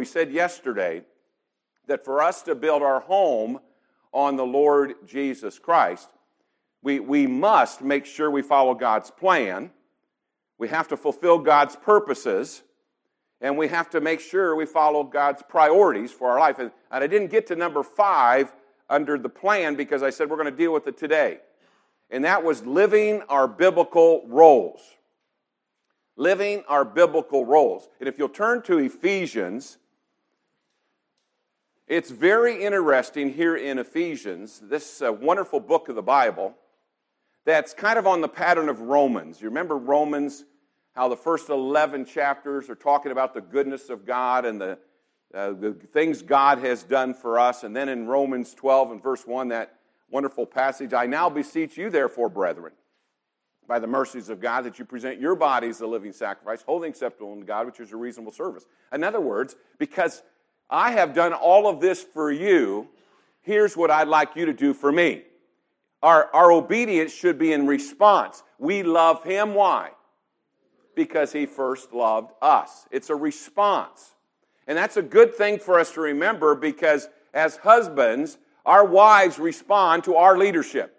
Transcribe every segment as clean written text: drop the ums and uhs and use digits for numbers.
we said yesterday that for us to build our home on the Lord Jesus Christ, we must make sure we follow God's plan. We have to fulfill God's purposes. And we have to make sure we follow God's priorities for our life. And I didn't get to number 5 under the plan because I said we're going to deal with it today. And that was living our biblical roles. Living our biblical roles. And if you'll turn to Ephesians, it's very interesting here in Ephesians, this wonderful book of the Bible, that's kind of on the pattern of Romans. You remember Romans, how the first 11 chapters are talking about the goodness of God and the things God has done for us. And then in Romans 12 and verse 1, that wonderful passage, I now beseech you, therefore, brethren, by the mercies of God, that you present your bodies a living sacrifice, holy and acceptable unto God, which is your reasonable service. In other words, because I have done all of this for you, here's what I'd like you to do for me. Our obedience should be in response. We love Him. Why? Because He first loved us. It's a response. And that's a good thing for us to remember because as husbands, our wives respond to our leadership.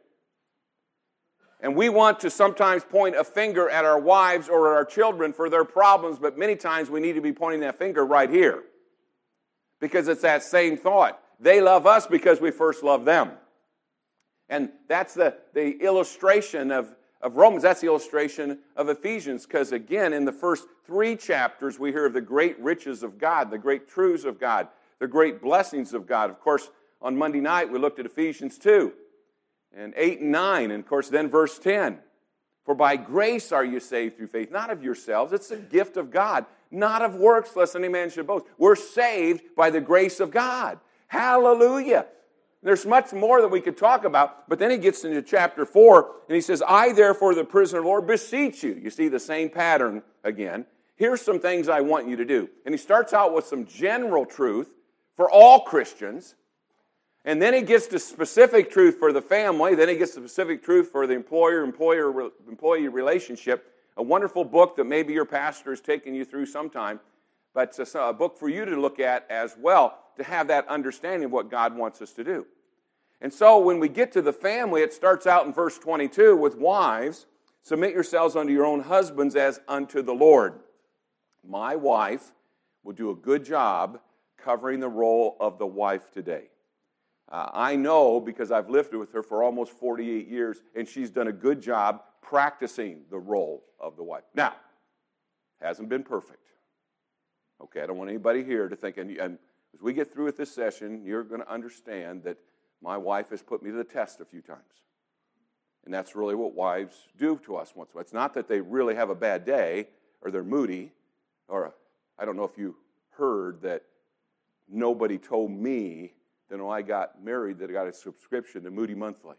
And we want to sometimes point a finger at our wives or at our children for their problems, but many times we need to be pointing that finger right here. Because it's that same thought. They love us because we first love them. And that's the illustration of Romans. That's the illustration of Ephesians. Because again, in the first 3 chapters, we hear of the great riches of God, the great truths of God, the great blessings of God. Of course, on Monday night, we looked at Ephesians 2 and 8 and 9. And of course, then verse 10. For by grace are you saved through faith, not of yourselves. It's a gift of God, not of works, lest any man should boast. We're saved by the grace of God. Hallelujah. There's much more that we could talk about, but then he gets into chapter 4, and he says, I, therefore, the prisoner of the Lord, beseech you. You see the same pattern again. Here's some things I want you to do. And he starts out with some general truth for all Christians, and then he gets to specific truth for the family, then he gets to specific truth for the employer-employee relationship. A wonderful book that maybe your pastor is taking you through sometime, but it's a book for you to look at as well, to have that understanding of what God wants us to do. And so when we get to the family, it starts out in verse 22 with wives, submit yourselves unto your own husbands as unto the Lord. My wife will do a good job covering the role of the wife today. I know because I've lived with her for almost 48 years, and she's done a good job practicing the role of the wife. Now, hasn't been perfect. Okay, I don't want anybody here to think, and as we get through with this session, you're going to understand that my wife has put me to the test a few times. And that's really what wives do to us once in a while. It's not that they really have a bad day, or they're moody, or I don't know if you heard that nobody told me that when I got married that I got a subscription to Moody Monthly.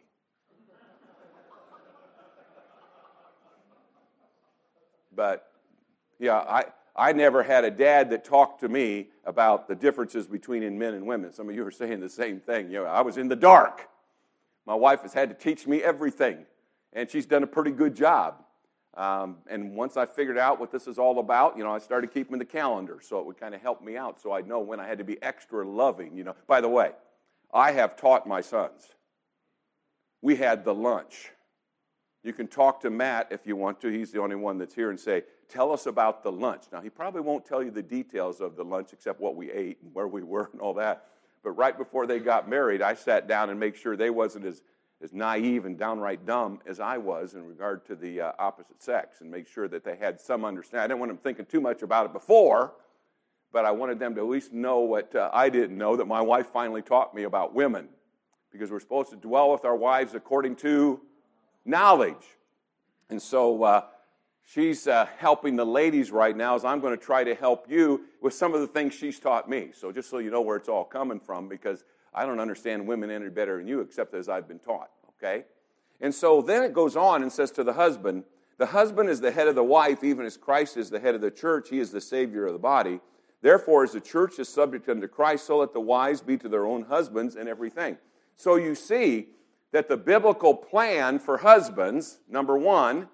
But, yeah, I never had a dad that talked to me about the differences between men and women. Some of you are saying the same thing. You know, I was in the dark. My wife has had to teach me everything, and she's done a pretty good job. And once I figured out what this is all about, I started keeping the calendar, so it would kind of help me out, so I'd know when I had to be extra loving. By the way, I have taught my sons. We had the lunch. You can talk to Matt if you want to. He's the only one that's here, and say, tell us about the lunch. Now, he probably won't tell you the details of the lunch except what we ate and where we were and all that. But right before they got married, I sat down and made sure they wasn't as naive and downright dumb as I was in regard to the opposite sex, and make sure that they had some understanding. I didn't want them thinking too much about it before, but I wanted them to at least know what I didn't know, that my wife finally taught me about women, because we're supposed to dwell with our wives according to knowledge. And so she's helping the ladies right now as I'm going to try to help you with some of the things she's taught me. So just so you know where it's all coming from, because I don't understand women any better than you, except as I've been taught, okay? And so then it goes on and says to the husband is the head of the wife, even as Christ is the head of the church. He is the Savior of the body. Therefore, as the church is subject unto Christ, so let the wives be to their own husbands in everything. So you see that the biblical plan for husbands, number one,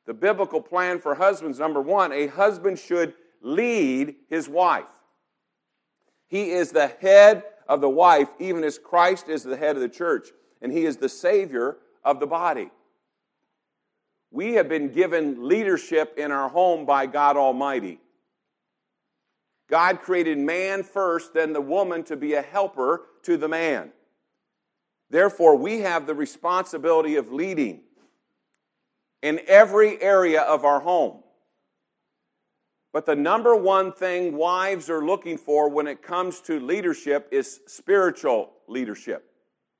a husband should lead his wife. He is the head of the wife, even as Christ is the head of the church, and He is the Savior of the body. We have been given leadership in our home by God Almighty. God created man first, then the woman to be a helper to the man. Therefore, we have the responsibility of leading in every area of our home. But the number one thing wives are looking for when it comes to leadership is spiritual leadership.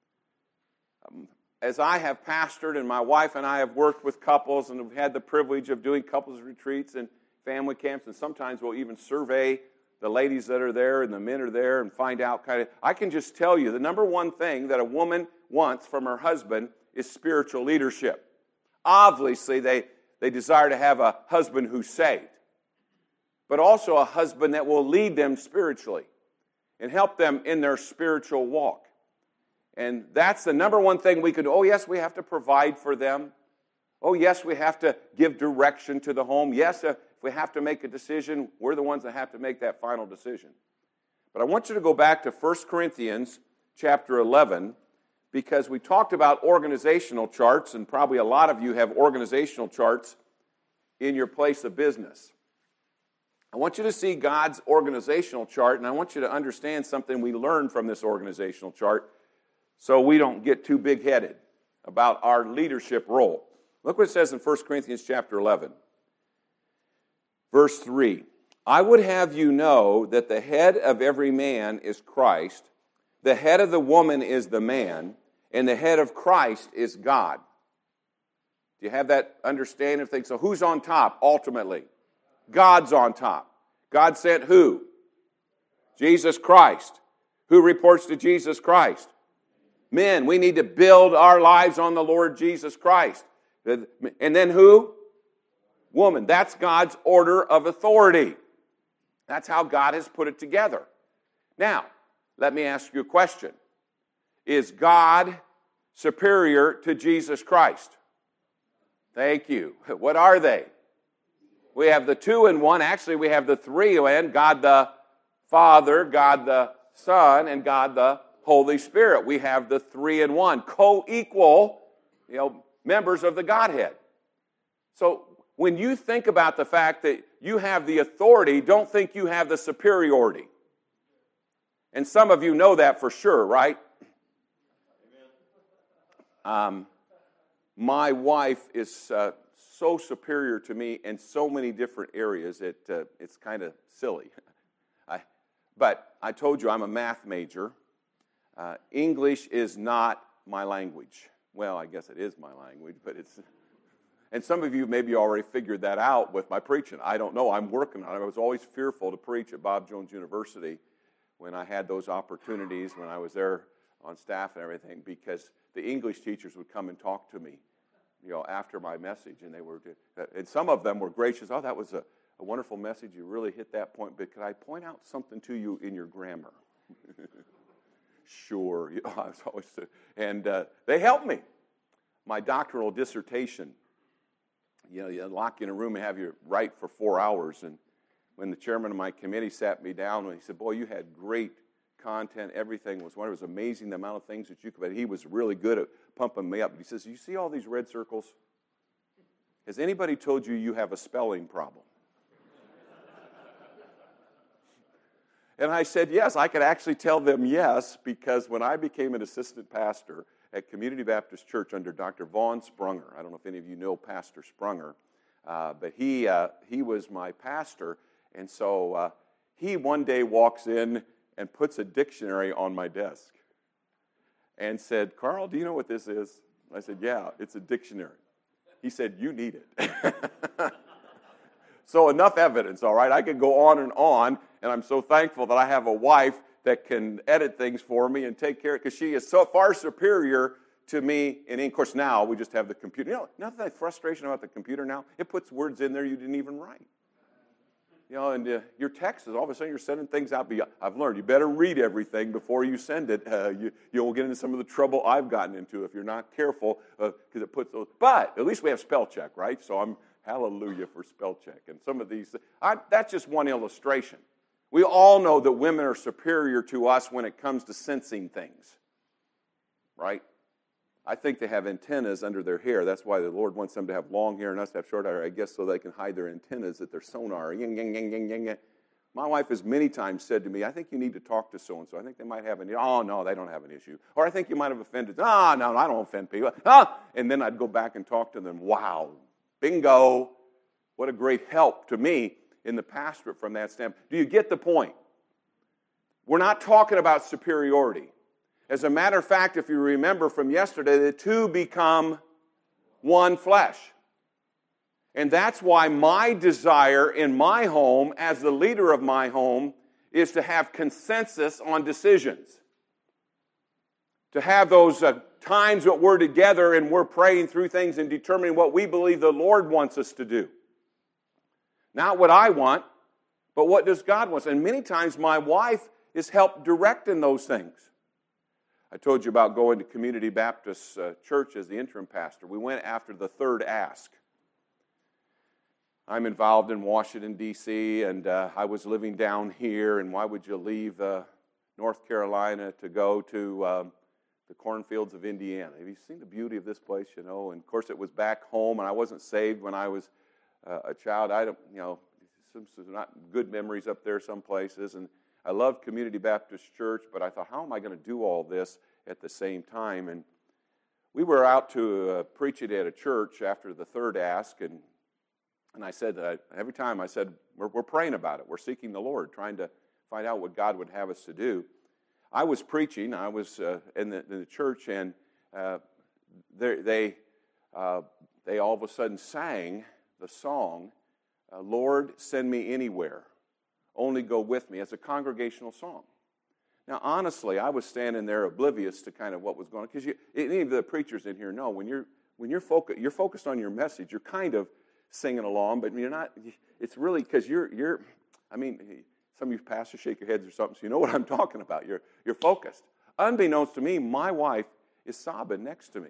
As I have pastored and my wife and I have worked with couples and have had the privilege of doing couples retreats and family camps, and sometimes we'll even survey the ladies that are there and the men are there and find out I can just tell you the number one thing that a woman wants from her husband is spiritual leadership. Obviously, they desire to have a husband who's saved, but also a husband that will lead them spiritually and help them in their spiritual walk. And that's the number one thing we could do. Oh, yes, we have to provide for them. Oh, yes, we have to give direction to the home. Yes, if we have to make a decision, we're the ones that have to make that final decision. But I want you to go back to 1 Corinthians chapter 11, because we talked about organizational charts, and probably a lot of you have organizational charts in your place of business. I want you to see God's organizational chart, and I want you to understand something we learned from this organizational chart so we don't get too big-headed about our leadership role. Look what it says in 1 Corinthians chapter 11, verse 3. I would have you know that the head of every man is Christ, the head of the woman is the man, and the head of Christ is God. Do you have that understanding of things? So who's on top ultimately? God's on top. God sent who? Jesus Christ. Who reports to Jesus Christ? Men. We need to build our lives on the Lord Jesus Christ. And then who? Woman. That's God's order of authority. That's how God has put it together. Now, let me ask you a question. Is God superior to Jesus Christ? Thank you. What are they? We have the two in one. Actually, we have the three in God the Father, God the Son, and God the Holy Spirit. We have the three in one, co-equal, members of the Godhead. So when you think about the fact that you have the authority, don't think you have the superiority. And some of you know that for sure, right? My wife is so superior to me in so many different areas, it's kind of silly. But I told you I'm a math major. English is not my language. Well, I guess it is my language, but it's... And some of you maybe already figured that out with my preaching. I don't know. I'm working on it. I was always fearful to preach at Bob Jones University when I had those opportunities, when I was there on staff and everything, because the English teachers would come and talk to me, after my message, and some of them were gracious. Oh, that was a wonderful message. You really hit that point. But could I point out something to you in your grammar? Sure. I was always, and they helped me. My doctoral dissertation. You lock you in a room and have you write for 4 hours. And when the chairman of my committee sat me down, and he said, "Boy, you had great content. Everything was wonderful. It was amazing the amount of things that you could." But he was really good at pumping me up. He says, "You see all these red circles? Has anybody told you you have a spelling problem?" And I said, yes, I could actually tell them yes, because when I became an assistant pastor at Community Baptist Church under Dr. Vaughn Sprunger, I don't know if any of you know Pastor Sprunger, but he was my pastor, and so he one day walks in and puts a dictionary on my desk and said, "Carl, do you know what this is?" I said, "Yeah, it's a dictionary." He said, "You need it." So enough evidence, all right? I could go on, and I'm so thankful that I have a wife that can edit things for me and take care of it, because she is so far superior to me. And of course, now we just have the computer. Nothing that frustration about the computer now. It puts words in there you didn't even write. And your text is all of a sudden you're sending things out. I've learned you better read everything before you send it. You'll get into some of the trouble I've gotten into if you're not careful, because it puts those. But at least we have spell check, right? So I'm hallelujah for spell check. And some of these, that's just one illustration. We all know that women are superior to us when it comes to sensing things, right? I think they have antennas under their hair. That's why the Lord wants them to have long hair and us to have short hair, I guess, so they can hide their antennas at their sonar. Ying, ying, ying, ying, ying. My wife has many times said to me, I think you need to talk to so-and-so. I think they might have an issue. Oh, no, they don't have an issue. Or I think you might have offended. Oh, no, I don't offend people. And then I'd go back and talk to them. Wow, bingo. What a great help to me in the pastorate from that standpoint. Do you get the point? We're not talking about superiority. As a matter of fact, if you remember from yesterday, the two become one flesh. And that's why my desire in my home, as the leader of my home, is to have consensus on decisions. To have those times that we're together and we're praying through things and determining what we believe the Lord wants us to do. Not what I want, but what does God want. And many times my wife is helped direct in those things. I told you about going to Community Baptist Church as the interim pastor. We went after the third ask. I'm involved in Washington, D.C., and I was living down here, and why would you leave North Carolina to go to the cornfields of Indiana? Have you seen the beauty of this place, you know? And, of course, it was back home, and I wasn't saved when I was a child. I don't, you know, some not good memories up there some places, and I loved Community Baptist Church, but I thought, how am I going to do all this at the same time? And we were out to preach it at a church after the third ask, and I said that every time I said, we're praying about it. We're seeking the Lord, trying to find out what God would have us to do. I was preaching. I was in the church, and they all of a sudden sang the song, Lord, Send Me Anywhere. Only Go With Me, as a congregational song. Now, honestly, I was standing there oblivious to kind of what was going on, because any of the preachers in here know when you're focused on your message, you're kind of singing along, but you're not. It's really because you're. I mean, some of you pastors shake your heads or something, so you know what I'm talking about. You're focused. Unbeknownst to me, my wife is sobbing next to me.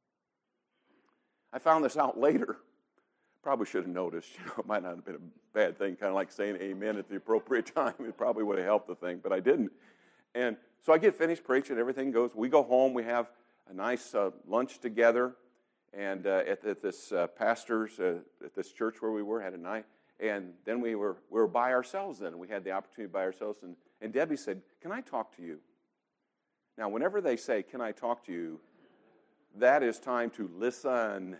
I found this out later. Probably should have noticed. You know, it might not have been a bad thing, kind of like saying amen at the appropriate time. It probably would have helped the thing, but I didn't. And so I get finished preaching. Everything goes. We go home. We have a nice lunch together, and at this pastor's at this church where we were had a night. And then we were by ourselves. Then we had the opportunity by ourselves. And Debbie said, "Can I talk to you?" Now, whenever they say, "Can I talk to you?" that is time to listen.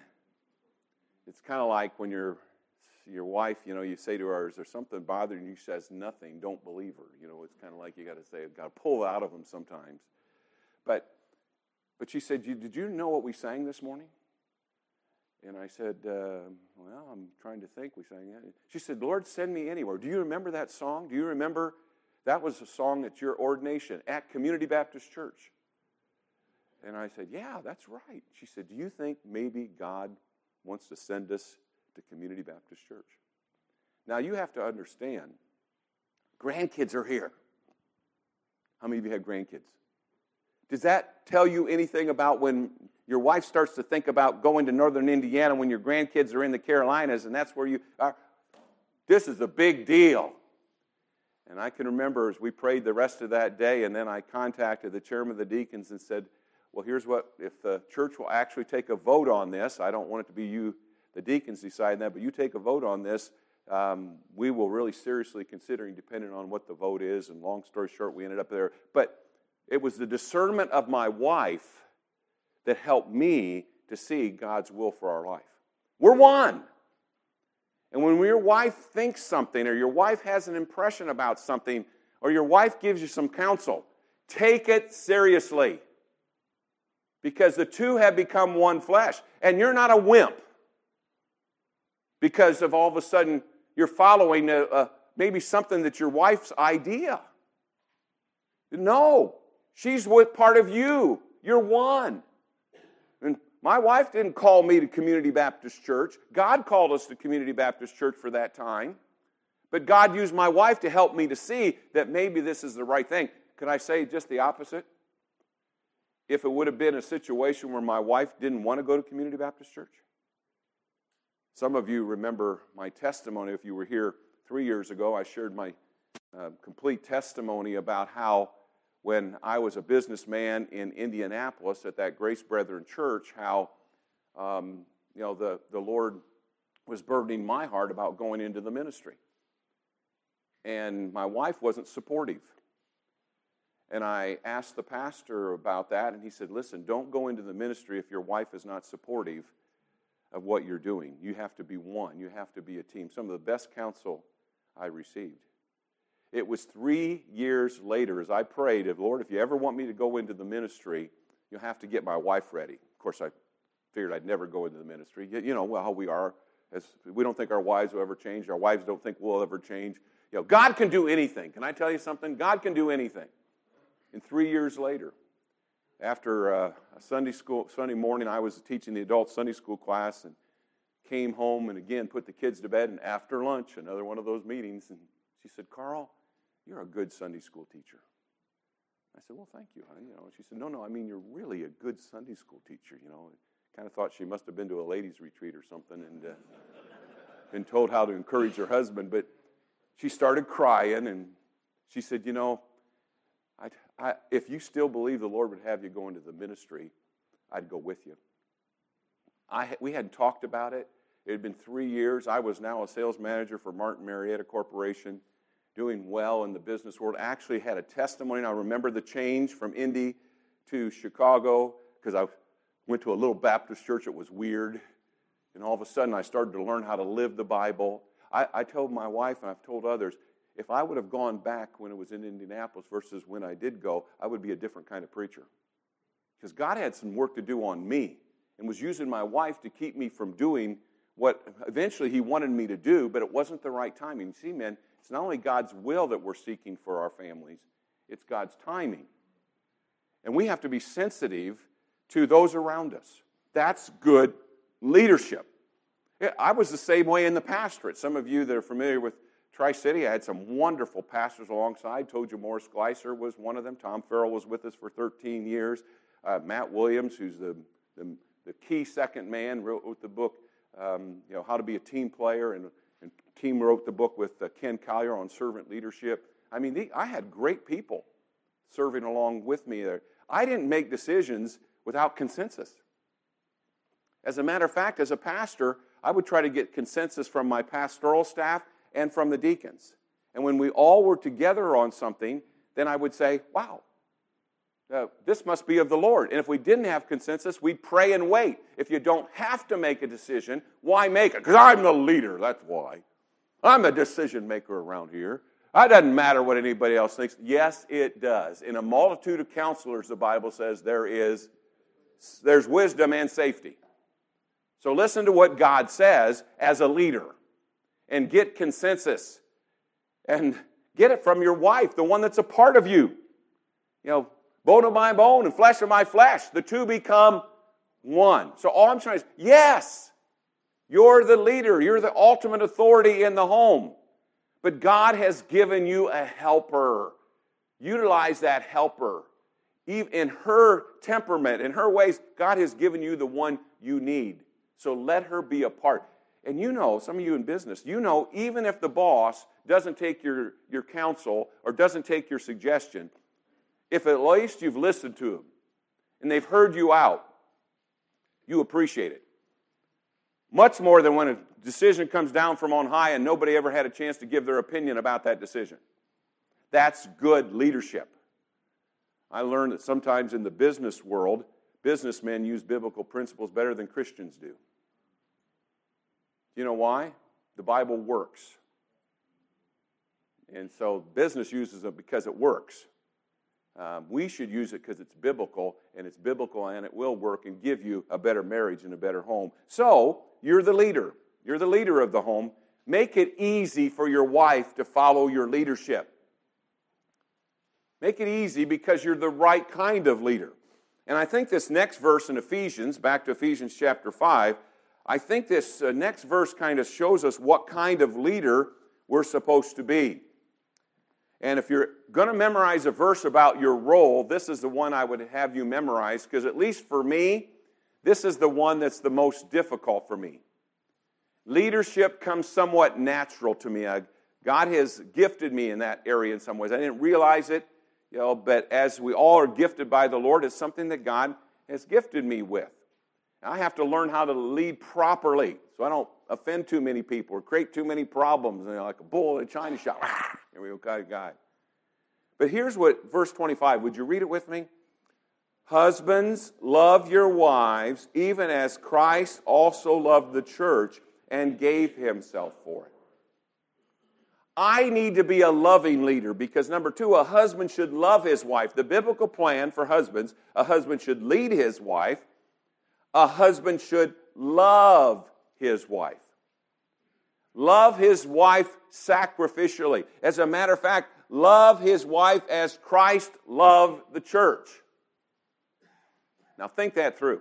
It's kind of like when your wife, you know, you say to her, "Is there something bothering you?" She says nothing. Don't believe her. You know, it's kind of like you got to say, got to pull out of them sometimes. But she said, "Did you know what we sang this morning?" And I said, "Well, I'm trying to think. We sang that." She said, "Lord, Send Me Anywhere." Do you remember that song? Do you remember that was a song at your ordination at Community Baptist Church? And I said, "Yeah, that's right." She said, "Do you think maybe God wants to send us to Community Baptist Church?" Now, you have to understand, grandkids are here. How many of you have grandkids? Does that tell you anything about when your wife starts to think about going to northern Indiana when your grandkids are in the Carolinas and that's where you are? This is a big deal. And I can remember as we prayed the rest of that day, and then I contacted the chairman of the deacons and said, "Well, here's what, if the church will actually take a vote on this, I don't want it to be you, the deacons, deciding that, but you take a vote on this, we will really seriously considering depending on what the vote is." And long story short, we ended up there. But it was the discernment of my wife that helped me to see God's will for our life. We're one. And when your wife thinks something, or your wife has an impression about something, or your wife gives you some counsel, take it seriously. Because the two have become one flesh. And you're not a wimp. Because of all of a sudden, you're following maybe something that's your wife's idea. No. She's with part of you. You're one. And my wife didn't call me to Community Baptist Church. God called us to Community Baptist Church for that time. But God used my wife to help me to see that maybe this is the right thing. Could I say just the opposite? If it would have been a situation where my wife didn't want to go to Community Baptist Church? Some of you remember my testimony. If you were here 3 years ago, I shared my complete testimony about how when I was a businessman in Indianapolis at that Grace Brethren Church, how the Lord was burdening my heart about going into the ministry. And my wife wasn't supportive. And I asked the pastor about that, and he said, listen, don't go into the ministry if your wife is not supportive of what you're doing. You have to be one. You have to be a team. Some of the best counsel I received. It was 3 years later as I prayed, Lord, if you ever want me to go into the ministry, you'll have to get my wife ready. Of course, I figured I'd never go into the ministry. You know how we are. We don't think our wives will ever change. Our wives don't think we'll ever change. God can do anything. Can I tell you something? God can do anything. And 3 years later, after a Sunday morning, I was teaching the adult Sunday school class and came home and again put the kids to bed. And after lunch, another one of those meetings, and she said, Carl, you're a good Sunday school teacher. I said, well, thank you, honey. She said, no, I mean, you're really a good Sunday school teacher. Kind of thought she must have been to a ladies' retreat or something and been told how to encourage her husband. But she started crying, and she said, if you still believe the Lord would have you go into the ministry, I'd go with you. We hadn't talked about it. It had been 3 years. I was now a sales manager for Martin Marietta Corporation, doing well in the business world. I actually had a testimony, and I remember the change from Indy to Chicago because I went to a little Baptist church. It was weird. And all of a sudden, I started to learn how to live the Bible. I told my wife, and I've told others, if I would have gone back when it was in Indianapolis versus when I did go, I would be a different kind of preacher. Because God had some work to do on me and was using my wife to keep me from doing what eventually He wanted me to do, but it wasn't the right timing. See, men, it's not only God's will that we're seeking for our families, it's God's timing. And we have to be sensitive to those around us. That's good leadership. I was the same way in the pastorate. Some of you that are familiar with Tri-City, I had some wonderful pastors alongside. Told you Morris Gleiser was one of them. Tom Farrell was with us for 13 years. Matt Williams, who's the key second man, wrote the book, How to Be a Team Player, and Team wrote the book with Ken Collier on servant leadership. I mean, I had great people serving along with me there. I didn't make decisions without consensus. As a matter of fact, as a pastor, I would try to get consensus from my pastoral staff and from the deacons. And when we all were together on something, then I would say, wow, this must be of the Lord. And if we didn't have consensus, we'd pray and wait. If you don't have to make a decision, why make it? Because I'm the leader, that's why. I'm the decision maker around here. It doesn't matter what anybody else thinks. Yes, it does. In a multitude of counselors, the Bible says there's wisdom and safety. So listen to what God says as a leader and get consensus and get it from your wife, the one that's a part of you. Bone of my bone and flesh of my flesh. The two become one. So all I'm saying is, yes, you're the leader. You're the ultimate authority in the home. But God has given you a helper. Utilize that helper. Even in her temperament, in her ways, God has given you the one you need. So let her be a part. And some of you in business, even if the boss doesn't take your counsel or doesn't take your suggestion, if at least you've listened to them and they've heard you out, you appreciate it. Much more than when a decision comes down from on high and nobody ever had a chance to give their opinion about that decision. That's good leadership. I learned that sometimes in the business world, businessmen use biblical principles better than Christians do. You know why? The Bible works. And so business uses it because it works. We should use it because it's biblical, and it will work and give you a better marriage and a better home. So, you're the leader. You're the leader of the home. Make it easy for your wife to follow your leadership. Make it easy because you're the right kind of leader. And I think this next verse in Ephesians, back to Ephesians chapter 5, I think this next verse kind of shows us what kind of leader we're supposed to be. And if you're going to memorize a verse about your role, this is the one I would have you memorize, because at least for me, this is the one that's the most difficult for me. Leadership comes somewhat natural to me. God has gifted me in that area in some ways. I didn't realize it, but as we all are gifted by the Lord, it's something that God has gifted me with. I have to learn how to lead properly so I don't offend too many people or create too many problems, like a bull in a china shop. Here we go, kind of guy. But here's what, verse 25, would you read it with me? Husbands, love your wives, even as Christ also loved the church and gave himself for it. I need to be a loving leader because, number two, a husband should love his wife. The biblical plan for husbands, a husband should lead his wife. A husband should love his wife. Love his wife sacrificially. As a matter of fact, love his wife as Christ loved the church. Now think that through.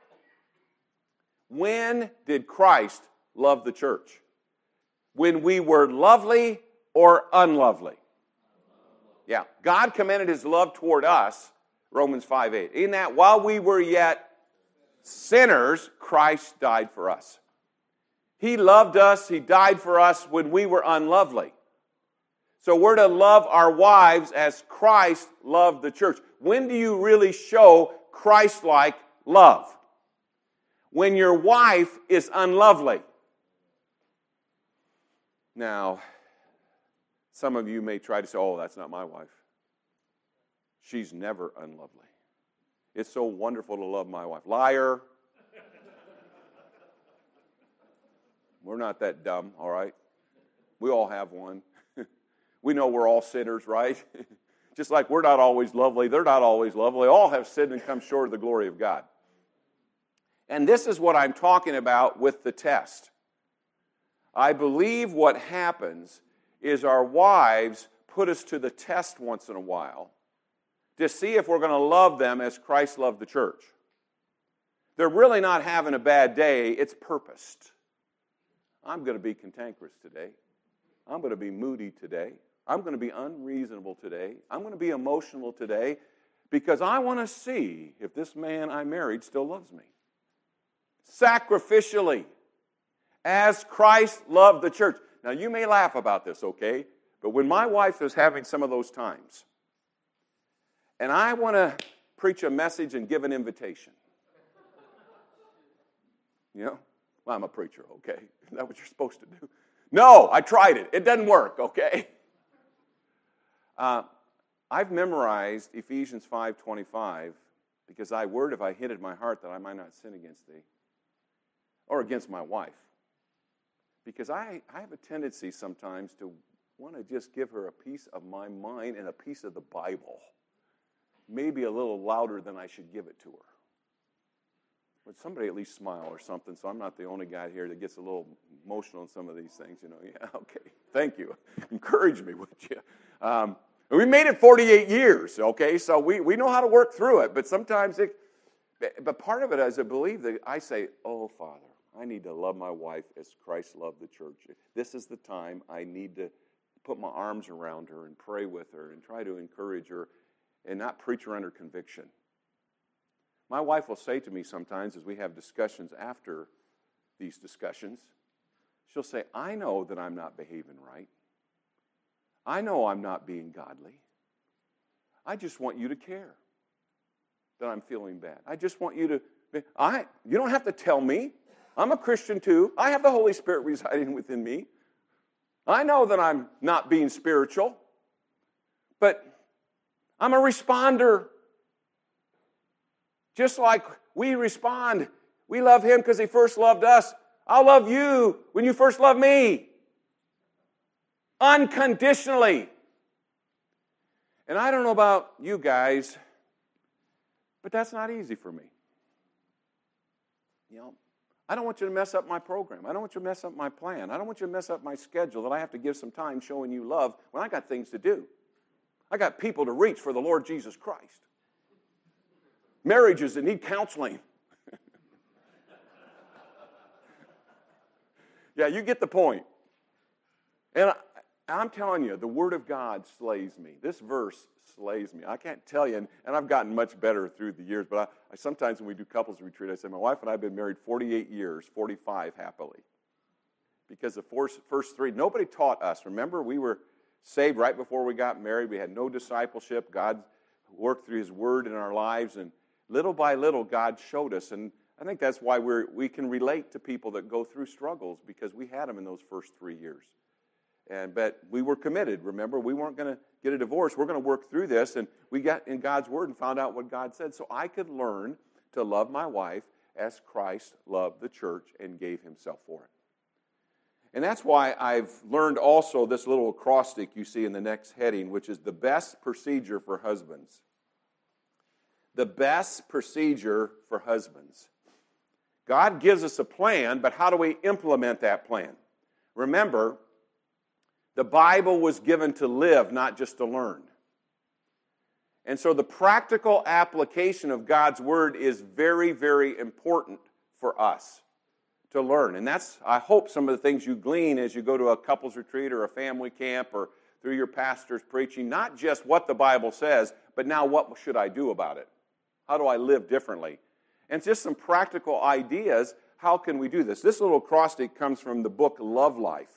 When did Christ love the church? When we were lovely or unlovely? Yeah, God commended his love toward us, Romans 5:8. In that while we were yet sinners, Christ died for us. He loved us, he died for us when we were unlovely. So we're to love our wives as Christ loved the church. When do you really show Christ-like love? When your wife is unlovely. Now, some of you may try to say, oh, that's not my wife. She's never unlovely. It's so wonderful to love my wife. Liar. We're not that dumb, all right? We all have one. We know we're all sinners, right? Just like we're not always lovely, they're not always lovely. All have sinned and come short of the glory of God. And this is what I'm talking about with the test. I believe what happens is our wives put us to the test once in a while to see if we're going to love them as Christ loved the church. They're really not having a bad day. It's purposed. I'm going to be cantankerous today. I'm going to be moody today. I'm going to be unreasonable today. I'm going to be emotional today because I want to see if this man I married still loves me. Sacrificially, as Christ loved the church. Now, you may laugh about this, okay? But when my wife is having some of those times, and I want to preach a message and give an invitation. Well, I'm a preacher, okay? Isn't that what you're supposed to do? No, I tried it. It doesn't work, okay? I've memorized Ephesians 5:25 because thy word have I hid in my heart that I might not sin against thee or against my wife. Because I have a tendency sometimes to want to just give her a piece of my mind and a piece of the Bible. Maybe a little louder than I should give it to her. Would somebody at least smile or something so I'm not the only guy here that gets a little emotional in some of these things, Yeah, okay. Thank you. Encourage me, would you? We made it 48 years, okay? So we know how to work through it, but sometimes but part of it is I believe that I say, oh, Father, I need to love my wife as Christ loved the church. This is the time I need to put my arms around her and pray with her and try to encourage her and not preach her under conviction. My wife will say to me sometimes as we have discussions after these discussions, she'll say, I know that I'm not behaving right. I know I'm not being godly. I just want you to care that I'm feeling bad. I just want you to, you don't have to tell me. I'm a Christian too. I have the Holy Spirit residing within me. I know that I'm not being spiritual, but I'm a responder. Just like we respond, we love him because he first loved us. I'll love you when you first love me. Unconditionally. And I don't know about you guys, but that's not easy for me. I don't want you to mess up my program. I don't want you to mess up my plan. I don't want you to mess up my schedule that I have to give some time showing you love when I got things to do. I got people to reach for the Lord Jesus Christ. Marriages that need counseling. Yeah, you get the point. And I'm telling you, the Word of God slays me. This verse slays me. I can't tell you, and I've gotten much better through the years, but I sometimes when we do couples retreat, I say, my wife and I have been married 48 years, 45 happily. because the first three, nobody taught us. Remember, we were saved right before we got married. We had no discipleship. God worked through His Word in our lives, and little by little, God showed us. And I think that's why we can relate to people that go through struggles, because we had them in those first 3 years. But we were committed. Remember, we weren't going to get a divorce. We're going to work through this, and we got in God's Word and found out what God said, so I could learn to love my wife as Christ loved the church and gave Himself for it. And that's why I've learned also this little acrostic you see in the next heading, which is the best procedure for husbands. The best procedure for husbands. God gives us a plan, but how do we implement that plan? Remember, the Bible was given to live, not just to learn. And so the practical application of God's Word is very, very important for us to learn. And that's, I hope, some of the things you glean as you go to a couples retreat or a family camp or through your pastor's preaching, not just what the Bible says, but now what should I do about it? How do I live differently? And just some practical ideas, how can we do this? This little acrostic comes from the book Love Life.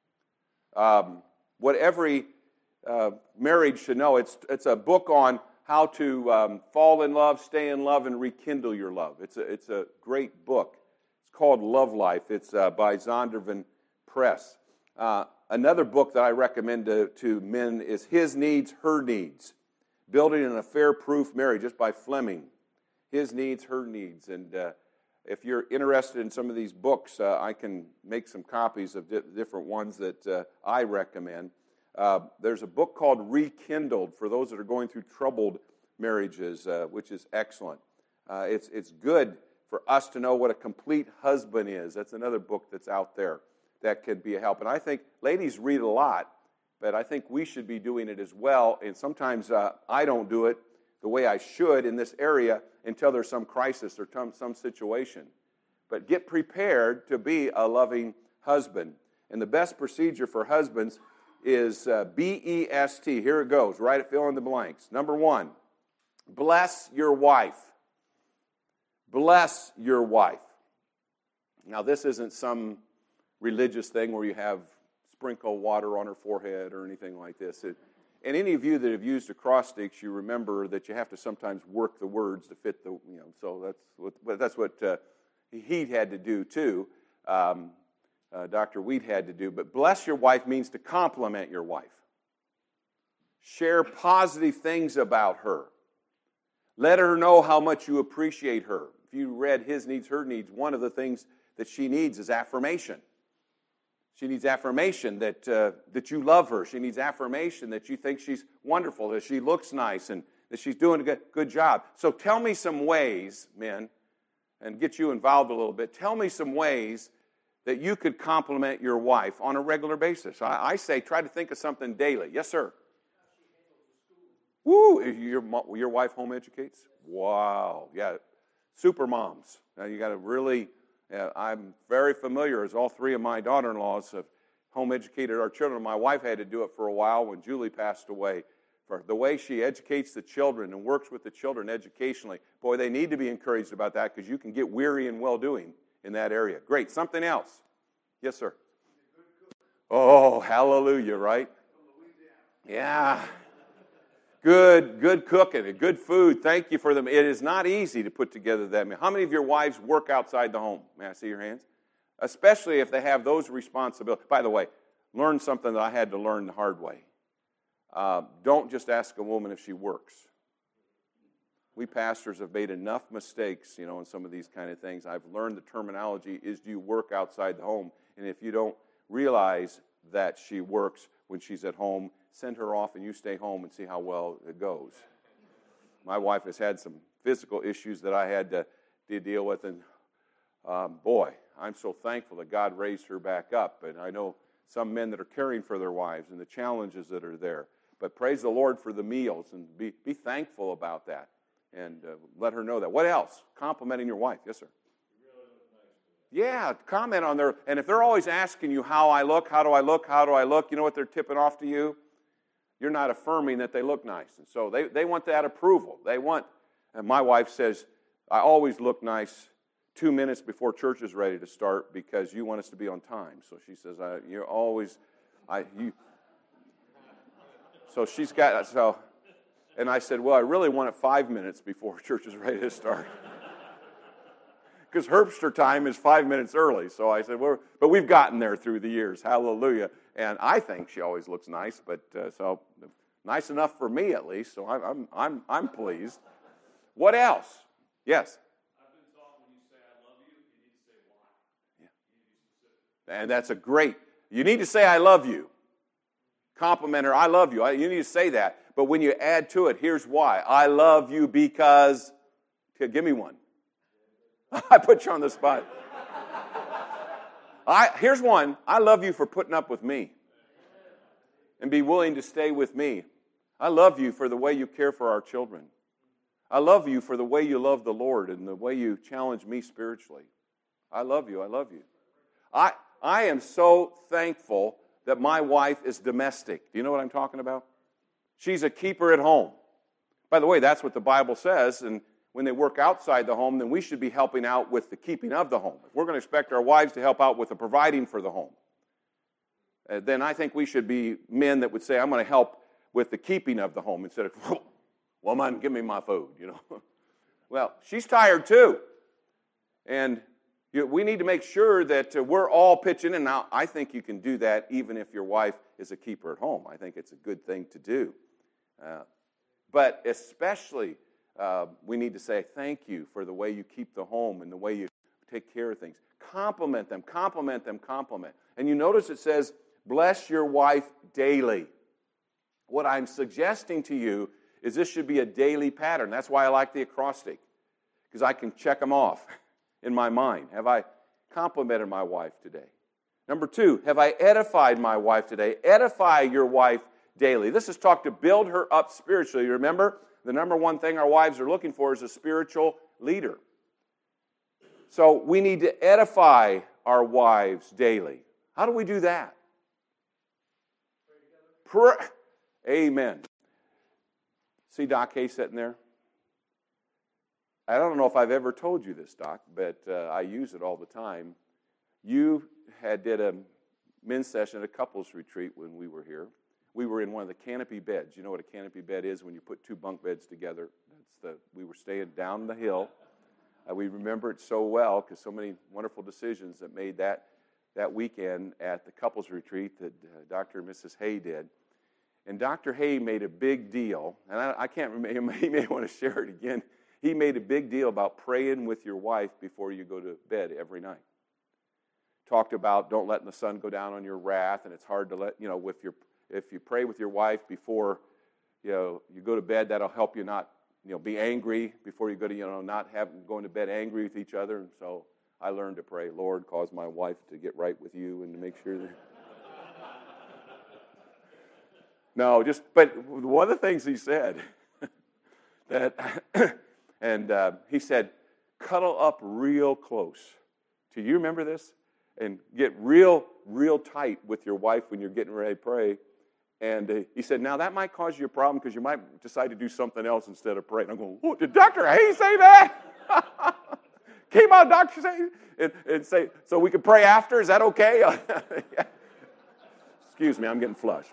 What every marriage should know, it's a book on how to fall in love, stay in love, and rekindle your love. It's a great book. It's called Love Life. It's by Zondervan Press. Another book that I recommend to men is His Needs, Her Needs. Building an Affair-Proof Marriage, just by Fleming. His Needs, Her Needs. And if you're interested in some of these books, I can make some copies of different ones that I recommend. There's a book called Rekindled for those that are going through troubled marriages, which is excellent. It's good for us to know what a complete husband is. That's another book that's out there that could be a help. And I think ladies read a lot, but I think we should be doing it as well. And sometimes I don't do it the way I should in this area until there's some crisis or some situation. But get prepared to be a loving husband. And the best procedure for husbands is BEST. Here it goes. Write it, fill in the blanks. Number 1, bless your wife. Bless your wife. Now, this isn't some religious thing where you have sprinkle water on her forehead or anything like this. And any of you that have used acrostics, you remember that you have to sometimes work the words to fit the, so that's what he had to do too. Dr. Weed had to do. But bless your wife means to compliment your wife. Share positive things about her. Let her know how much you appreciate her. If you read His Needs, Her Needs, one of the things that she needs is affirmation. She needs affirmation that you love her. She needs affirmation that you think she's wonderful, that she looks nice, and that she's doing a good job. So tell me some ways, men, and get you involved a little bit. Tell me some ways that you could compliment your wife on a regular basis. I say try to think of something daily. Yes, sir. Woo! Your wife home educates? Wow. Yeah. Super moms. Now you got to really... I'm very familiar, as all 3 of my daughter-in-laws have home educated our children. My wife had to do it for a while when Julie passed away. For the way she educates the children and works with the children educationally, boy, they need to be encouraged about that, because you can get weary in well-doing in that area. Great. Something else? Yes, sir. Oh, hallelujah, right? Yeah. Good cooking and good food. Thank you for them. It is not easy to put together that meal. How many of your wives work outside the home? May I see your hands? Especially if they have those responsibilities. By the way, learn something that I had to learn the hard way. Don't just ask a woman if she works. We pastors have made enough mistakes, in some of these kind of things. I've learned the terminology is, do you work outside the home? And if you don't realize that she works when she's at home, send her off and you stay home and see how well it goes. My wife has had some physical issues that I had to deal with, and boy, I'm so thankful that God raised her back up. And I know some men that are caring for their wives and the challenges that are there. But praise the Lord for the meals, and be thankful about that, and let her know that. What else? Complimenting your wife. Yes, sir. Yeah, comment on their, and if they're always asking you how I look, how do I look, you know what they're tipping off to you? You're not affirming that they look nice. And so they want that approval. They want, and my wife says, I always look nice 2 minutes before church is ready to start because you want us to be on time. So she says, you're always, so she's got, so, and I said, well, I really want it 5 minutes before church is ready to start. Because Herbster time is 5 minutes early. So I said, well, but we've gotten there through the years. Hallelujah. And I think she always looks nice, but so nice enough for me at least. So I'm pleased. What else? Yes. I've been taught when you say I love you, you need to say why. Yeah. And that's a great. You need to say I love you. Compliment her. I love you. You need to say that. But when you add to it, here's why. I love you because. Give me one. I put you on the spot. Here's one. I love you for putting up with me and be willing to stay with me. I love you for the way you care for our children. I love you for the way you love the Lord and the way you challenge me spiritually. I love you. I love you. I am so thankful that my wife is domestic. Do you know what I'm talking about? She's a keeper at home. By the way, that's what the Bible says, and when they work outside the home, then we should be helping out with the keeping of the home. If we're going to expect our wives to help out with the providing for the home, then I think we should be men that would say, I'm going to help with the keeping of the home instead of, woman, give me my food, you know. Well, she's tired too. And we need to make sure that we're all pitching in. Now, I think you can do that even if your wife is a keeper at home. I think it's a good thing to do. But especially, we need to say thank you for the way you keep the home and the way you take care of things. Compliment them, compliment them, compliment. And you notice it says, bless your wife daily. What I'm suggesting to you is this should be a daily pattern. That's why I like the acrostic, because I can check them off in my mind. Have I complimented my wife today? Number 2, have I edified my wife today? Edify your wife daily. This is talk to build her up spiritually. Remember, the number one thing our wives are looking for is a spiritual leader. So we need to edify our wives daily. How do we do that? Pray. Amen. See Doc Hay sitting there? I don't know if I've ever told you this, Doc, but I use it all the time. You did a men's session at a couples retreat when we were here. We were in one of the canopy beds. You know what a canopy bed is when you put 2 bunk beds together? We were staying down the hill. We remember it so well because so many wonderful decisions that made that weekend at the couples retreat that Dr. and Mrs. Hay did. And Dr. Hay made a big deal, and I can't remember, he may want to share it again. He made a big deal about praying with your wife before you go to bed every night. Talked about don't letting the sun go down on your wrath, and it's hard to let, if you pray with your wife before, you go to bed, that'll help you not, be angry before you go to, not going to bed angry with each other. And so I learned to pray, Lord, cause my wife to get right with you and to make sure that... No, but one of the things he said, he said, cuddle up real close. Do you remember this? And get real tight with your wife when you're getting ready to pray. And he said, now that might cause you a problem because you might decide to do something else instead of praying. I'm going, oh, did Dr. Hay say that? Came out, Dr. Hay, and say, so we can pray after? Is that okay? Excuse me, I'm getting flushed.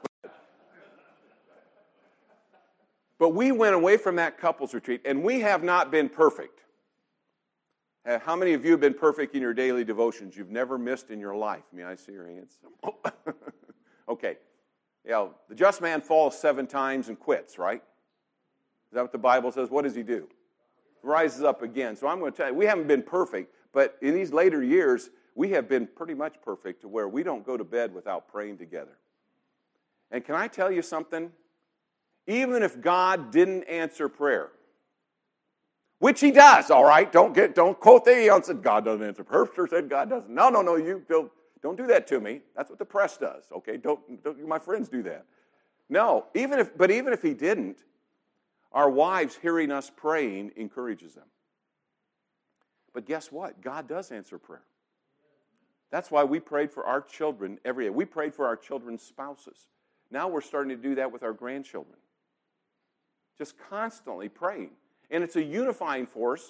But we went away from that couples retreat, and we have not been perfect. How many of you have been perfect in your daily devotions? You've never missed in your life. May I see your hands? Okay. The just man falls 7 times and quits, right? Is that what the Bible says? What does he do? Rises up again. So I'm going to tell you, we haven't been perfect, but in these later years, we have been pretty much perfect to where we don't go to bed without praying together. And can I tell you something? Even if God didn't answer prayer, which he does, all right? Don't quote the eon said God doesn't answer prayer. Sure said God doesn't. No, you don't do that to me. That's what the press does, okay? Don't my friends do that. No, even if he didn't, our wives hearing us praying encourages them. But guess what? God does answer prayer. That's why we prayed for our children every day. We prayed for our children's spouses. Now we're starting to do that with our grandchildren. Just constantly praying. And it's a unifying force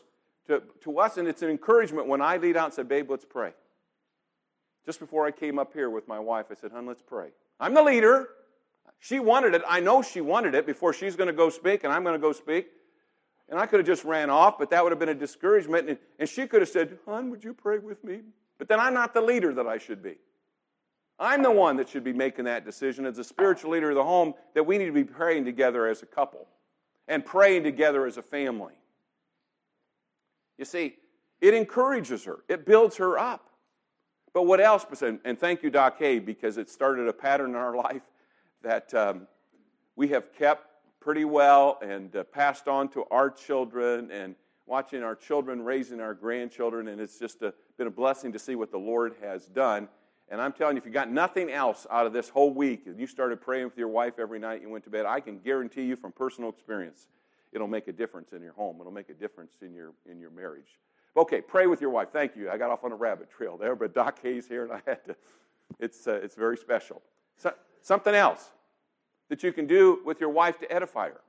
to us, and it's an encouragement when I lead out and say, babe, let's pray. Just before I came up here with my wife, I said, hon, let's pray. I'm the leader. She wanted it. I know she wanted it before she's going to go speak, and I'm going to go speak. And I could have just ran off, but that would have been a discouragement. And she could have said, hon, would you pray with me? But then I'm not the leader that I should be. I'm the one that should be making that decision as a spiritual leader of the home, that we need to be praying together as a couple and praying together as a family. You see, it encourages her. It builds her up. But what else? And thank you, Doc Hay, because it started a pattern in our life that we have kept pretty well and passed on to our children, and watching our children raising our grandchildren, and it's just been a blessing to see what the Lord has done. And I'm telling you, if you got nothing else out of this whole week, and you started praying with your wife every night you went to bed, I can guarantee you from personal experience, it'll make a difference in your home. It'll make a difference in your marriage. Okay, pray with your wife. Thank you. I got off on a rabbit trail there, but Doc Hay's here, and I had to. It's very special. Something else that you can do with your wife to edify her.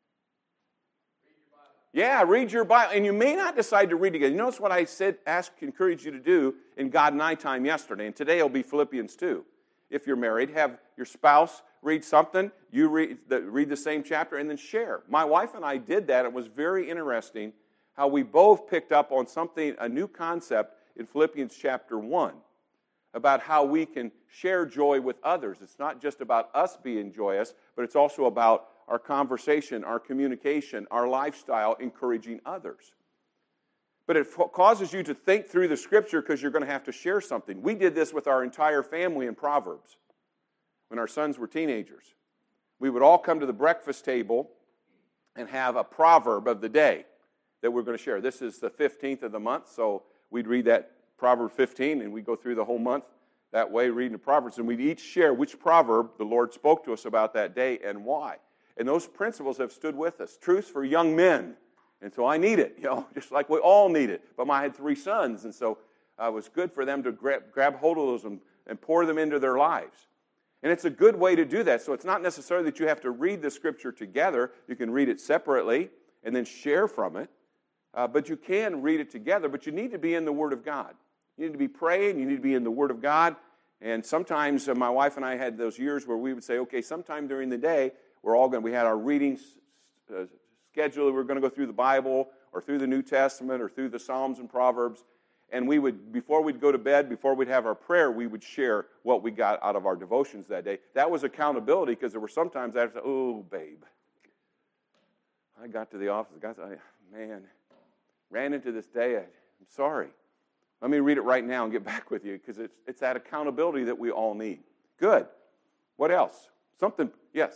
Yeah, read your Bible. And you may not decide to read together. You notice what I said, encourage you to do in God and I time yesterday. And today will be Philippians 2. If you're married, have your spouse read something. You read the same chapter and then share. My wife and I did that. It was very interesting how we both picked up on something, a new concept in Philippians chapter 1 about how we can share joy with others. It's not just about us being joyous, but it's also about our conversation, our communication, our lifestyle, encouraging others. But it causes you to think through the Scripture because you're going to have to share something. We did this with our entire family in Proverbs when our sons were teenagers. We would all come to the breakfast table and have a proverb of the day that we're going to share. This is the 15th of the month, so we'd read that Proverb 15, and we'd go through the whole month that way reading the Proverbs, and we'd each share which proverb the Lord spoke to us about that day and why. And those principles have stood with us. Truth for young men. And so I need it, just like we all need it. But I had 3 sons, and so it was good for them to grab hold of those and pour them into their lives. And it's a good way to do that. So it's not necessarily that you have to read the Scripture together. You can read it separately and then share from it. But you can read it together. But you need to be in the Word of God. You need to be praying. You need to be in the Word of God. And sometimes my wife and I had those years where we would say, okay, sometime during the day, we had our readings schedule. We were going to go through the Bible or through the New Testament or through the Psalms and Proverbs. And we would, before we'd go to bed, before we'd have our prayer, we would share what we got out of our devotions that day. That was accountability because there were sometimes I'd say, oh, babe. I got to the office. The guy said, man, ran into this day. I'm sorry. Let me read it right now and get back with you because it's that accountability that we all need. Good. What else? Something, yes?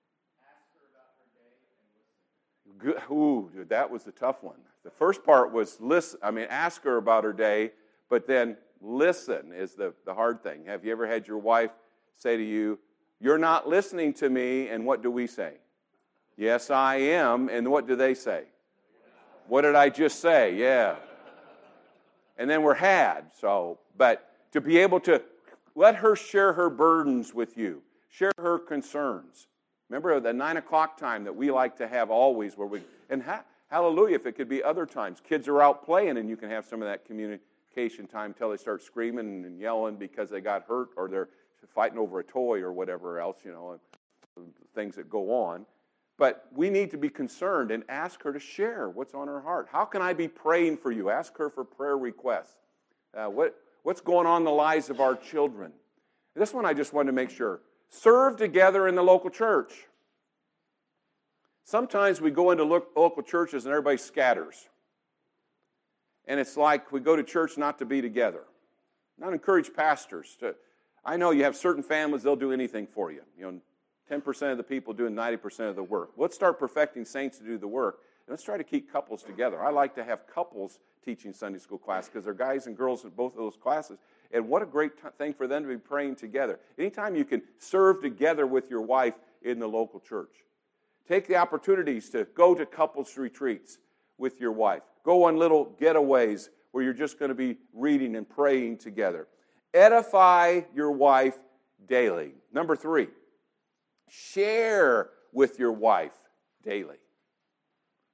Good. Ooh, dude, that was the tough one. The first part was ask her about her day, but then listen is the hard thing. Have you ever had your wife say to you, you're not listening to me, and what do we say? Yes, I am, and what do they say? What did I just say? Yeah. And then we're had. But to be able to let her share her burdens with you, share her concerns. Remember the 9 o'clock time that we like to have always hallelujah, if it could be other times. Kids are out playing and you can have some of that communication time until they start screaming and yelling because they got hurt or they're fighting over a toy or whatever else, things that go on. But we need to be concerned and ask her to share what's on her heart. How can I be praying for you? Ask her for prayer requests. What's going on in the lives of our children? This one I just wanted to make sure. Serve together in the local church. Sometimes we go into local churches and everybody scatters. And it's like we go to church not to be together. Not encourage pastors to. I know you have certain families, they'll do anything for you. 10% of the people doing 90% of the work. Let's start perfecting saints to do the work. And let's try to keep couples together. I like to have couples teaching Sunday school class because they're guys and girls in both of those classes. And what a great thing for them to be praying together. Anytime you can serve together with your wife in the local church. Take the opportunities to go to couples retreats with your wife. Go on little getaways where you're just going to be reading and praying together. Edify your wife daily. Number 3. Share with your wife daily.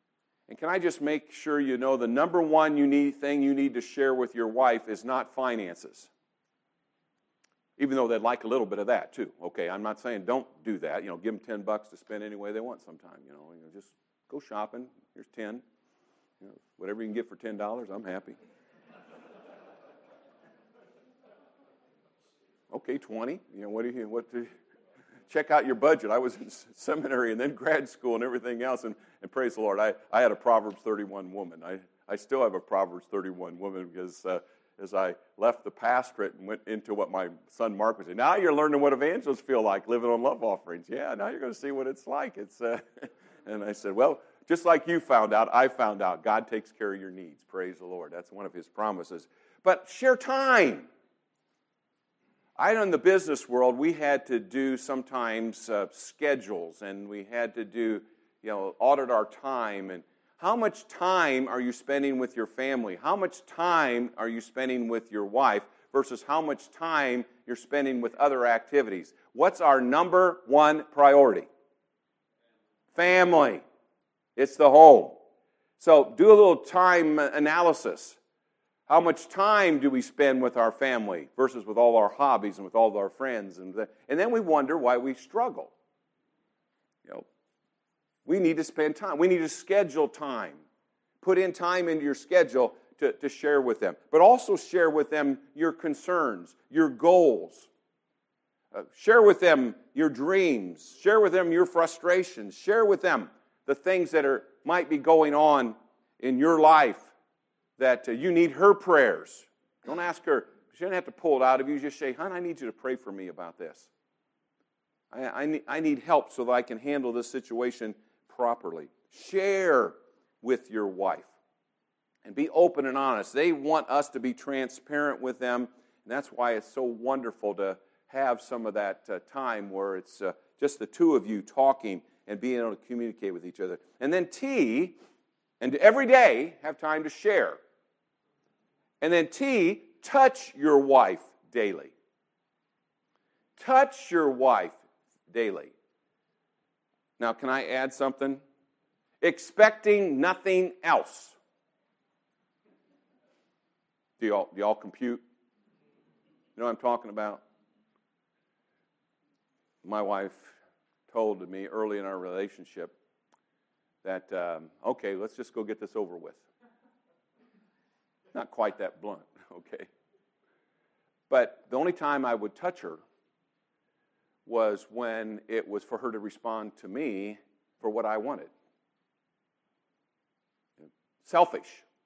And can I just make sure you know the number one thing you need to share with your wife is not finances. Even though they'd like a little bit of that too. Okay, I'm not saying don't do that. Give them $10 to spend any way they want sometime. Just go shopping. Here's 10. Whatever you can get for $10, I'm happy. Okay, 20. Check out your budget. I was in seminary and then grad school and everything else, and praise the Lord, I had a Proverbs 31 woman. I still have a Proverbs 31 woman because as I left the pastorate and went into what my son Mark was saying, now you're learning what evangelists feel like living on love offerings. Yeah, now you're going to see what it's like. And I said, well, just like you found out, I found out. God takes care of your needs. Praise the Lord. That's one of his promises. But share time. I know in the business world, we had to do sometimes schedules, and we had to do, audit our time. And how much time are you spending with your family? How much time are you spending with your wife versus how much time you're spending with other activities? What's our number one priority? Family. It's the home. So do a little time analysis. How much time do we spend with our family versus with all our hobbies and with all of our friends? And then we wonder why we struggle. We need to spend time. We need to schedule time. Put in time into your schedule to share with them. But also share with them your concerns, your goals. Share with them your dreams. Share with them your frustrations. Share with them the things that might be going on in your life that you need her prayers. Don't ask her. She doesn't have to pull it out of you. Just say, hon, I need you to pray for me about this. I need help so that I can handle this situation properly. Share with your wife. And be open and honest. They want us to be transparent with them. And that's why it's so wonderful to have some of that time where it's just the two of you talking and being able to communicate with each other. And then and every day have time to share. And then touch your wife daily. Touch your wife daily. Now, can I add something? Expecting nothing else. Do y'all compute? You know what I'm talking about? My wife told me early in our relationship that, okay, let's just go get this over with. Not quite that blunt, okay? But the only time I would touch her was when it was for her to respond to me for what I wanted. Selfish.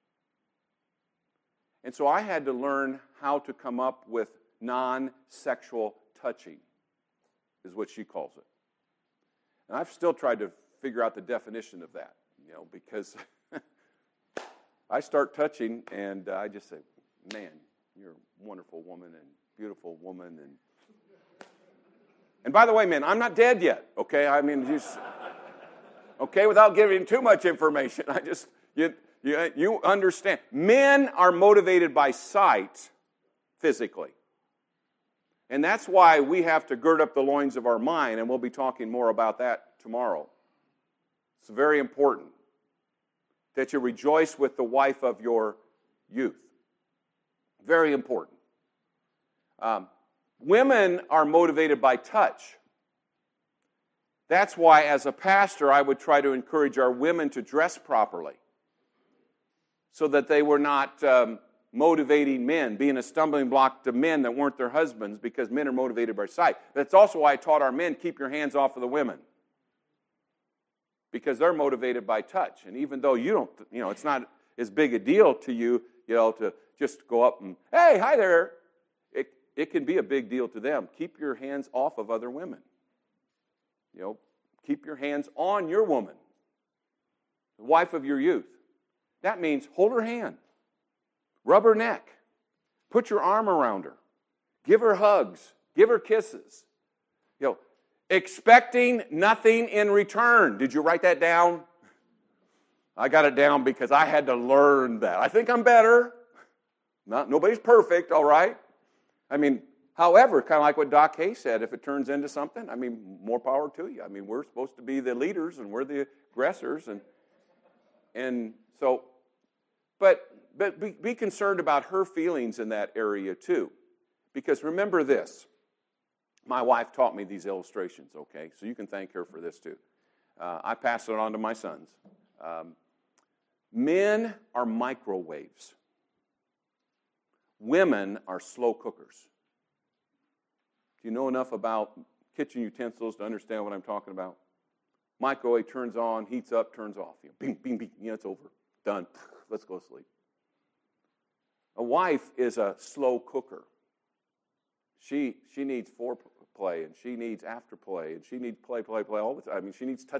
And so I had to learn how to come up with non-sexual touching, is what she calls it. And I've still tried to figure out the definition of that, because I start touching and I just say, man, you're a wonderful woman and beautiful woman. And by the way, man, I'm not dead yet, okay? I mean, okay, without giving too much information, you understand. Men are motivated by sight physically. And that's why we have to gird up the loins of our mind, and we'll be talking more about that tomorrow. It's very important that you rejoice with the wife of your youth. Very important. Women are motivated by touch. That's why, as a pastor, I would try to encourage our women to dress properly so that they were not motivating men, being a stumbling block to men that weren't their husbands, because men are motivated by sight. That's also why I taught our men, keep your hands off of the women, because they're motivated by touch. And even though you don't, it's not as big a deal to you, to just go up and, hey, hi there. It can be a big deal to them. Keep your hands off of other women. Keep your hands on your woman, the wife of your youth. That means hold her hand, rub her neck, put your arm around her, give her hugs, give her kisses. Expecting nothing in return. Did you write that down? I got it down because I had to learn that. I think I'm better. Nobody's perfect, all right? However, kind of like what Doc Hay said, if it turns into something, more power to you. We're supposed to be the leaders and we're the aggressors. And so, but be concerned about her feelings in that area too. Because remember this. My wife taught me these illustrations, okay? So you can thank her for this too. I pass it on to my sons. Men are microwaves. Women are slow cookers. Do you know enough about kitchen utensils to understand what I'm talking about? Microwave turns on, heats up, turns off. Bing, bing, bing. It's over. Done. Let's go to sleep. A wife is a slow cooker. She needs foreplay, and she needs afterplay, and she needs play all the time. I mean, she needs touch.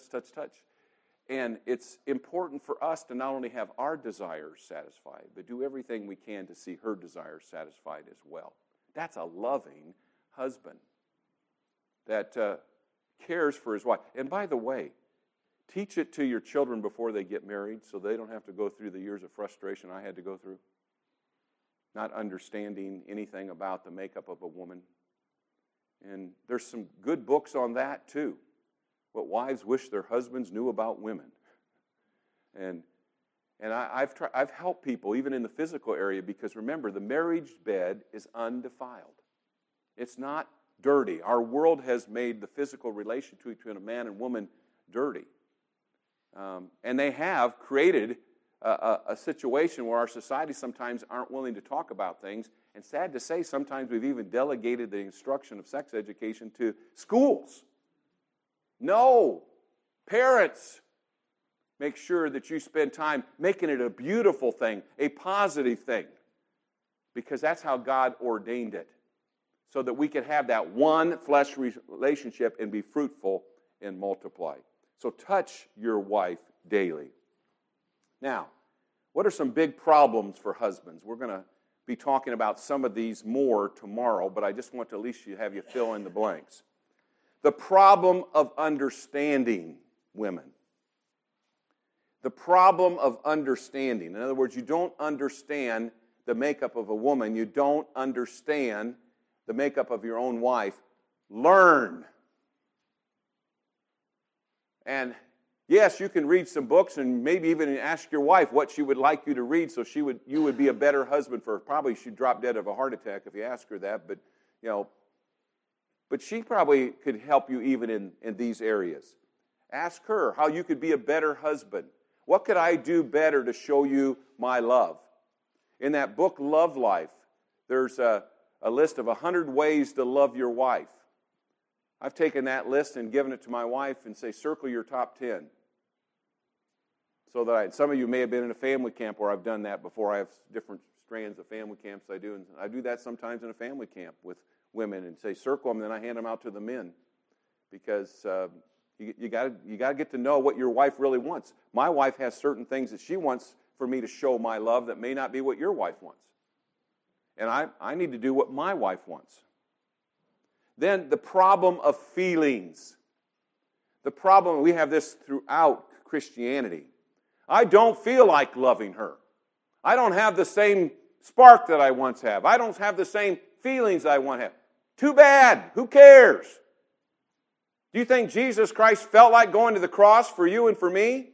And it's important for us to not only have our desires satisfied, but do everything we can to see her desires satisfied as well. That's a loving husband that cares for his wife. And by the way, teach it to your children before they get married so they don't have to go through the years of frustration I had to go through. Not understanding anything about the makeup of a woman. And there's some good books on that too. What wives wish their husbands knew about women. And I've helped people even in the physical area because remember, the marriage bed is undefiled. It's not dirty. Our world has made the physical relation between a man and woman dirty. And they have created a situation where our society sometimes aren't willing to talk about things. And sad to say, sometimes we've even delegated the instruction of sex education to schools. No. Parents, make sure that you spend time making it a beautiful thing, a positive thing, because that's how God ordained it, so that we can have that one flesh relationship and be fruitful and multiply. So touch your wife daily. Now, what are some big problems for husbands? We're going to be talking about some of these more tomorrow, but I just want to at least have you fill in the blanks. The problem of understanding women. The problem of understanding. In other words, you don't understand the makeup of a woman. You don't understand the makeup of your own wife. Learn. And yes, you can read some books and maybe even ask your wife what she would like you to read so you would be a better husband for her. Probably she'd drop dead of a heart attack if you ask her that, but but she probably could help you even in these areas. Ask her how you could be a better husband. What could I do better to show you my love? In that book, Love Life, there's a list of 100 ways to love your wife. I've taken that list and given it to my wife and say, circle your top 10. So that some of you may have been in a family camp where I've done that before. I have different strands of family camps I do. And I do that sometimes in a family camp with women and say, circle them, then I hand them out to the men. Because you got to get to know what your wife really wants. My wife has certain things that she wants for me to show my love that may not be what your wife wants. And I need to do what my wife wants. Then the problem of feelings. The problem, we have this throughout Christianity. I don't feel like loving her. I don't have the same spark that I once have. I don't have the same feelings I once have. Too bad. Who cares? Do you think Jesus Christ felt like going to the cross for you and for me?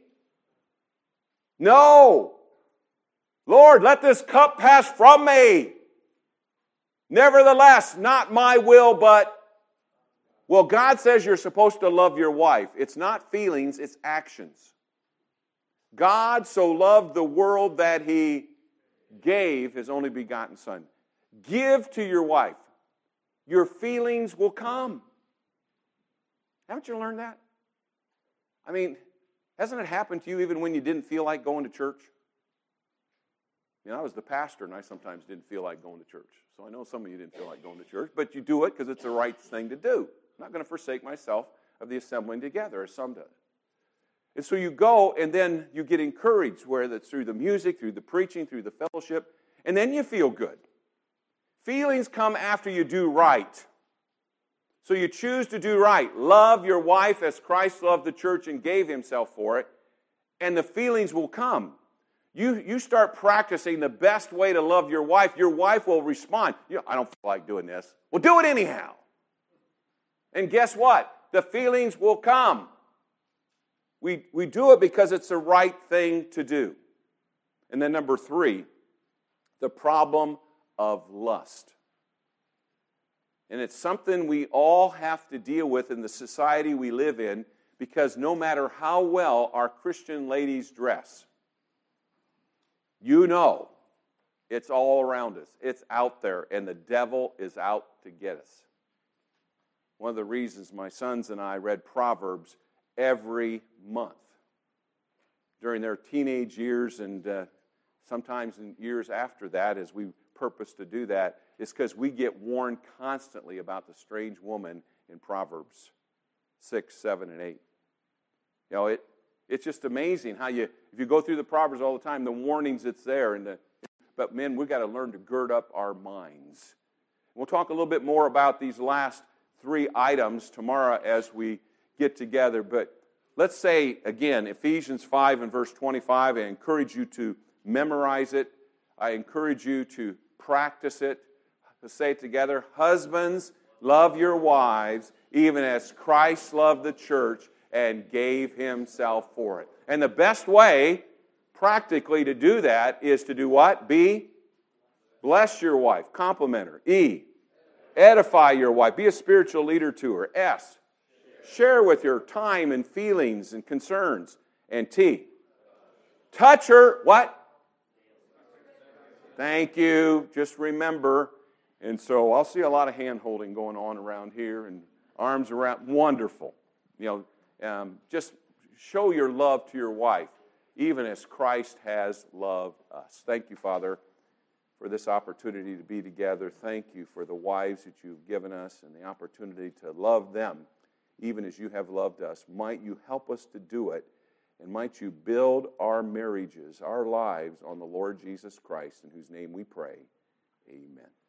No. Lord, let this cup pass from me. Nevertheless, not my will, but... Well, God says you're supposed to love your wife. It's not feelings, it's actions. God so loved the world that He gave His only begotten Son. Give to your wife. Your feelings will come. Haven't you learned that? I mean, hasn't it happened to you even when you didn't feel like going to church? You know, I was the pastor and I sometimes didn't feel like going to church. So I know some of you didn't feel like going to church, but you do it because it's the right thing to do. I'm not going to forsake myself of the assembling together, as some do. And so you go and then you get encouraged, whether it's through the music, through the preaching, through the fellowship, and then you feel good. Feelings come after you do right. So you choose to do right. Love your wife as Christ loved the church and gave Himself for it, and the feelings will come. You start practicing the best way to love your wife will respond. I don't feel like doing this. Well, do it anyhow. And guess what? The feelings will come. We do it because it's the right thing to do. And then number 3, the problem of lust. And it's something we all have to deal with in the society we live in, because no matter how well our Christian ladies dress, you know it's all around us. It's out there, and the devil is out to get us. One of the reasons my sons and I read Proverbs every month during their teenage years, and sometimes in years after that, as we purpose to do that, is because we get warned constantly about the strange woman in Proverbs 6, 7, and 8. You know, it's just amazing how if you go through the Proverbs all the time, the warnings that's there. But men, we've got to learn to gird up our minds. We'll talk a little bit more about these last 3 items tomorrow as we get together. But let's say, again, Ephesians 5 and verse 25, I encourage you to memorize it. I encourage you to practice it. Let's say it together. Husbands, love your wives, even as Christ loved the church and gave himself for it. And the best way, practically, to do that is to do what? B, bless your wife. Compliment her. E, edify your wife. Be a spiritual leader to her. S, share with her time and feelings and concerns. And T, touch her, what? Thank you. Just remember. And so I'll see a lot of hand-holding going on around here and arms around. Wonderful. You know, just show your love to your wife, even as Christ has loved us. Thank you, Father, for this opportunity to be together. Thank you for the wives that you've given us and the opportunity to love them, even as you have loved us. Might you help us to do it, and might you build our marriages, our lives on the Lord Jesus Christ, in whose name we pray. Amen.